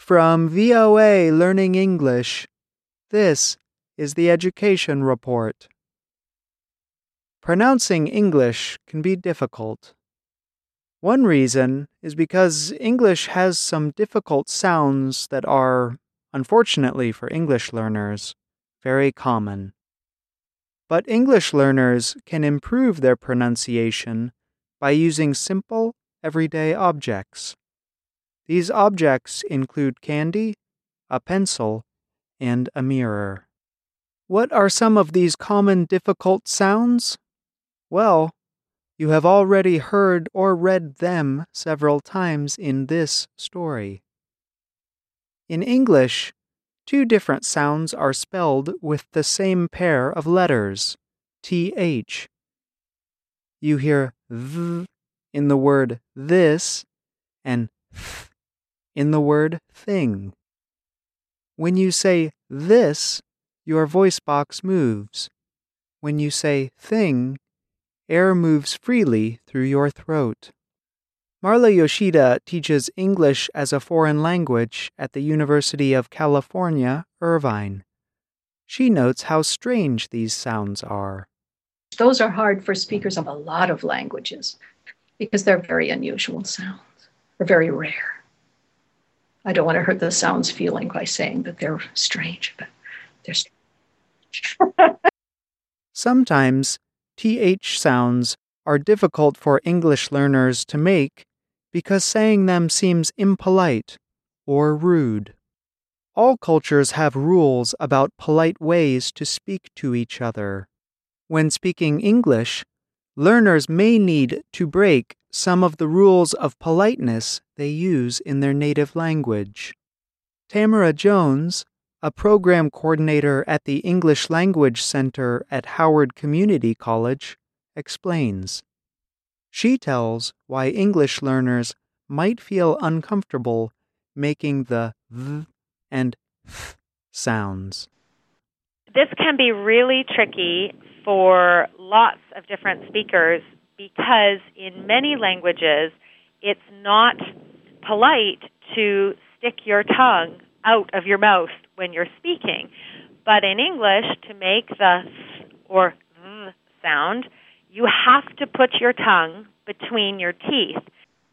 From VOA Learning English, this is the Education Report. Pronouncing English can be difficult. One reason is because English has some difficult sounds that are, unfortunately for English learners, very common. But English learners can improve their pronunciation by using simple, everyday objects. These objects include candy, a pencil, and a mirror. What are some of these common difficult sounds? Well, you have already heard or read them several times in this story. In English, two different sounds are spelled with the same pair of letters, th. You hear th in the word this and th in the word thing. When you say this, your voice box moves. When you say thing, air moves freely through your throat. Marla Yoshida teaches English as a foreign language at the University of California, Irvine. She notes how strange these sounds are. Those are hard for speakers of a lot of languages because they're very unusual sounds. They're very rare. I don't want to hurt the sound's feeling by saying that they're strange, but they're strange. Sometimes, th sounds are difficult for English learners to make because saying them seems impolite or rude. All cultures have rules about polite ways to speak to each other. When speaking English, learners may need to break some of the rules of politeness they use in their native language. Tamara Jones, a program coordinator at the English Language Center at Howard Community College, explains. She tells why English learners might feel uncomfortable making the th and th sounds. This can be really tricky for lots of different speakers because in many languages it's not polite to stick your tongue out of your mouth when you're speaking. But in English, to make the th or th sound, you have to put your tongue between your teeth.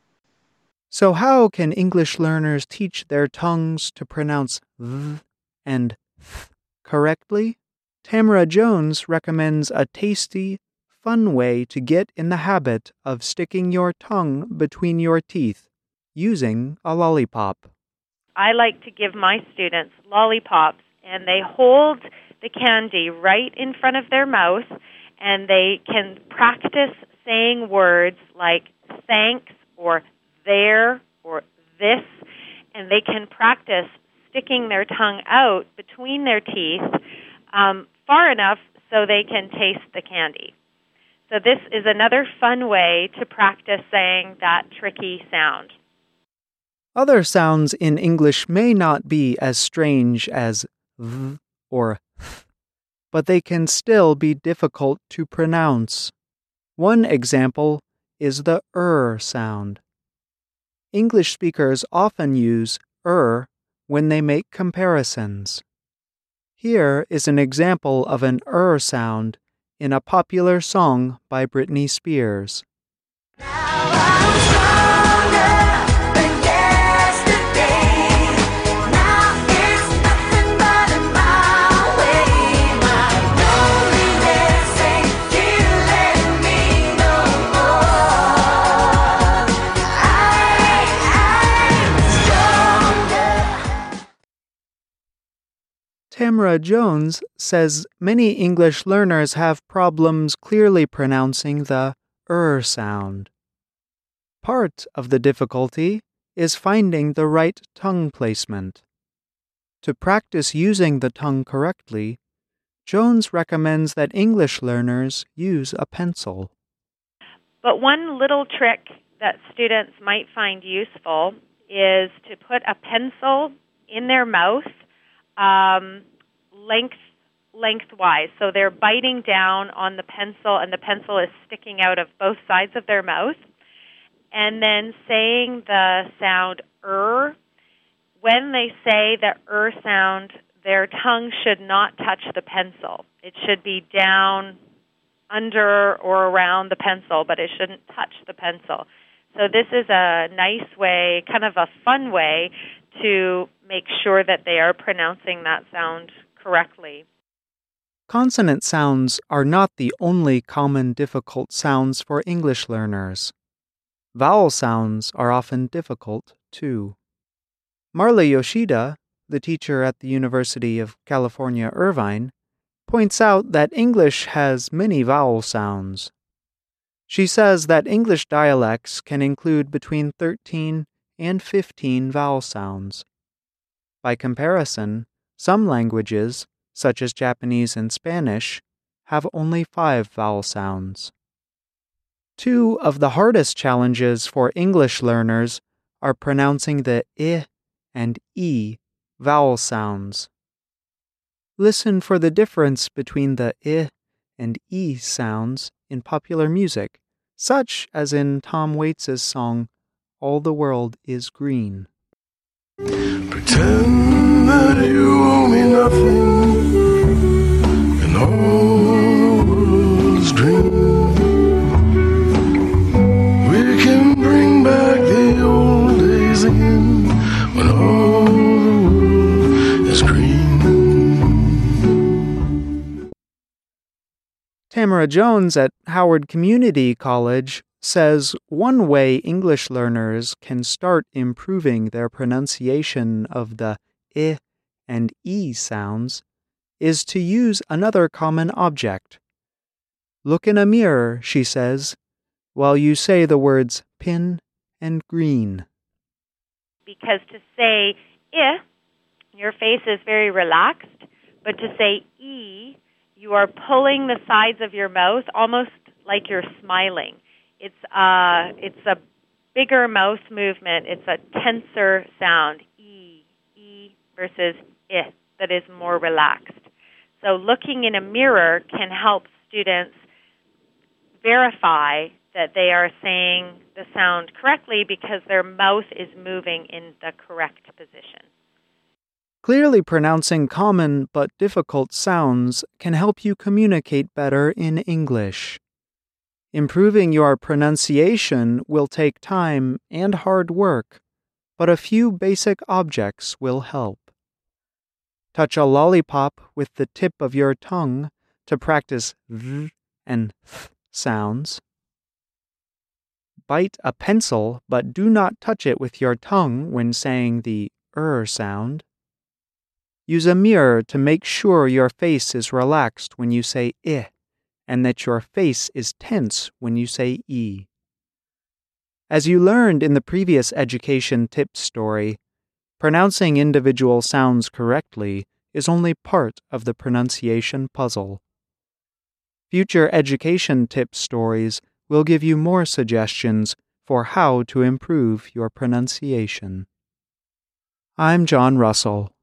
So how can English learners teach their tongues to pronounce th and th correctly? Tamara Jones recommends a tasty, fun way to get in the habit of sticking your tongue between your teeth using a lollipop. I like to give my students lollipops, and they hold the candy right in front of their mouth, and they can practice saying words like thanks or there or this, and they can practice sticking their tongue out between their teeth far enough so they can taste the candy. So this is another fun way to practice saying that tricky sound. Other sounds in English may not be as strange as th or th, but they can still be difficult to pronounce. One example is the sound. English speakers often use when they make comparisons. Here is an example of an sound in a popular song by Britney Spears. Tamara Jones says many English learners have problems clearly pronouncing the sound. Part of the difficulty is finding the right tongue placement. To practice using the tongue correctly, Jones recommends that English learners use a pencil. But one little trick that students might find useful is to put a pencil in their mouth lengthwise. So they're biting down on the pencil, and the pencil is sticking out of both sides of their mouth. And then saying the sound when they say the sound, their tongue should not touch the pencil. It should be down under or around the pencil, but it shouldn't touch the pencil. So this is a nice way, kind of a fun way, to make sure that they are pronouncing that sound correctly. Consonant sounds are not the only common difficult sounds for English learners. Vowel sounds are often difficult, too. Marla Yoshida, the teacher at the University of California, Irvine, points out that English has many vowel sounds. She says that English dialects can include between 13 and 15 vowel sounds. By comparison, some languages, such as Japanese and Spanish, have only 5 vowel sounds. 2 of the hardest challenges for English learners are pronouncing the I and E vowel sounds. Listen for the difference between the I and E sounds in popular music, such as in Tom Waits' song, All the World is Green. Pretend that you owe me nothing, and all the world is green. We can bring back the old days again, when all the world is green. Tamara Jones at Howard Community College says one way English learners can start improving their pronunciation of the I and E sounds is to use another common object. Look in a mirror, she says, while you say the words pin and green. Because to say I, your face is very relaxed, but to say E, you are pulling the sides of your mouth almost like you're smiling. It's a bigger mouth movement. It's a tenser sound, E versus I, that is more relaxed. So looking in a mirror can help students verify that they are saying the sound correctly because their mouth is moving in the correct position. Clearly pronouncing common but difficult sounds can help you communicate better in English. Improving your pronunciation will take time and hard work, but a few basic objects will help. Touch a lollipop with the tip of your tongue to practice V and Th sounds. Bite a pencil, but do not touch it with your tongue when saying the sound. Use a mirror to make sure your face is relaxed when you say I, and that your face is tense when you say E. As you learned in the previous education tips story, pronouncing individual sounds correctly is only part of the pronunciation puzzle. Future education tips stories will give you more suggestions for how to improve your pronunciation. I'm John Russell.